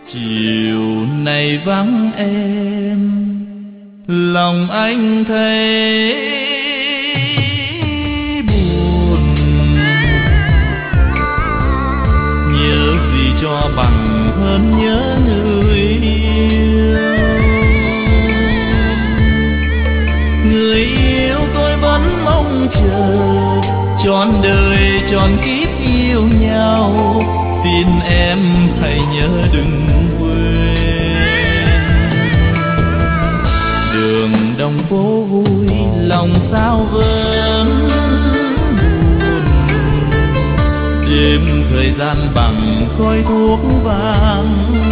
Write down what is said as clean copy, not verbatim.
Chiều này vắng em, lòng anh thấy buồn. Nhớ gì cho bằng hơn nhớ người yêu. Người yêu tôi vẫn mong chờ, trọn đời trọn kiếp yêu nhau. Xin em hãy nhớ đừng quên. Đường đồng phố vui, lòng sao vẫn buồn. Đêm thời gian bằng khói thuốc vàng